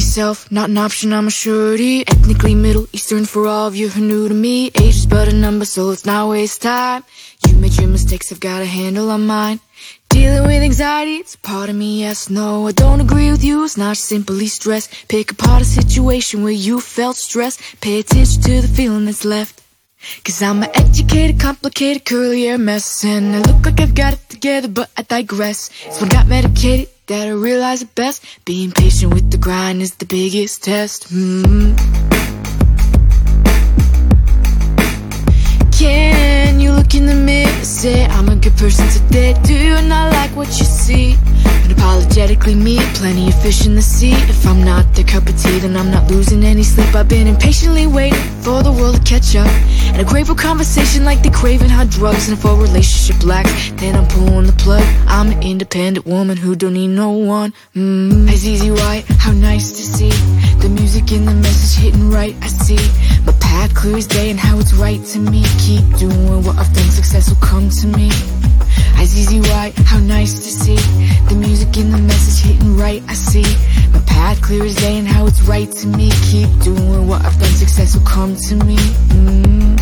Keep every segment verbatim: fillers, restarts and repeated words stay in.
myself, not an option, I'm a surety. Ethnically Middle Eastern for all of you who are new to me. Age is but a number, so let's not waste time. You made your mistakes, I've got a handle on mine. Dealing with anxiety, it's a part of me, yes, no. I don't agree with you, it's not simply stress. Pick apart a situation where you felt stress. Pay attention to the feeling that's left. Cause I'm an educated, complicated, curly hair mess. And I look like I've got it together, but I digress. It's when I got medicated that I realize it best. Being patient with the grind is the biggest test. mm-hmm. Can you look in the mirror and say I'm a good person today? Do you not like what you see? Unapologetically me, plenty of fish in the sea. If I'm not their cup of tea, then I'm not losing any sleep. I've been impatiently waiting for the world to catch up, and a grateful conversation like they craving hot drugs. And if a relationship lacks, then I'm pulling the plug. I'm an independent woman who don't need no one. mm. Azizi White, how nice to see the music and the message hitting right. I see my path clear as day and how it's right to me. Keep doing what I've done, success will come to me. Azizi White, how nice to see the music and the message hitting right. I see my path clear as day and how it's right to me. Keep doing what I've done, success will come to me. mm.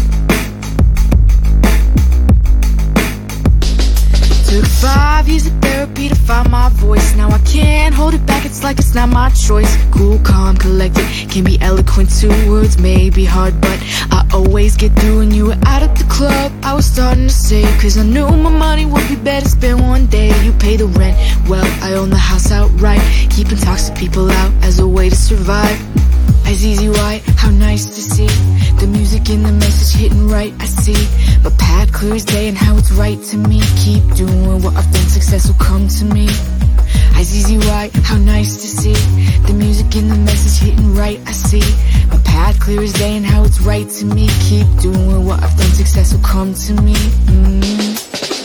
Took five years of therapy to find my voice. Now I can't hold it back, it's like it's not my choice. Cool, calm, collected, can be eloquent too. Words may be hard, but I always get through. When you were out at the club, I was starting to save, cause I knew my money would be better spent one day. You pay the rent, well, I own the house outright. Keeping toxic people out as a way to survive. Azizi White, how nice to see the music and the message hitting right. I see my path clear as day and how it's right to me. Keep doing what I've done, success will come to me. Azizi White, how nice to see the music and the message hitting right. I see my path clear as day and how it's right to me. Keep doing what I've done, success will come to me. mm.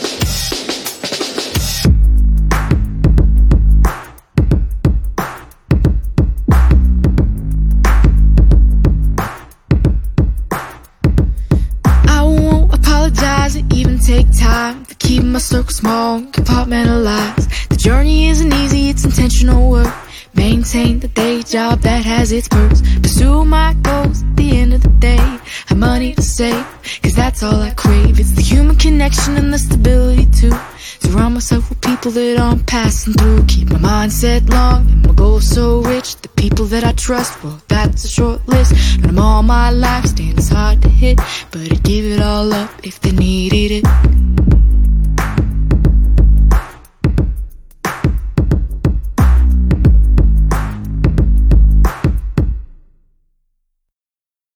Even take time for keeping my circle small, compartmentalized. The journey isn't easy, it's intentional work. Maintain the day job that has its perks. Pursue my goals at the end of the day. Have money to save, cause that's all I crave. It's the human connection and the stability too. Surround myself with people that I'm passing through. Keep my mindset long and my goals so rich. The people that I trust, well, that's a short list. And I'm all my life, standing hard to hit, but I'd give it all up if they needed it.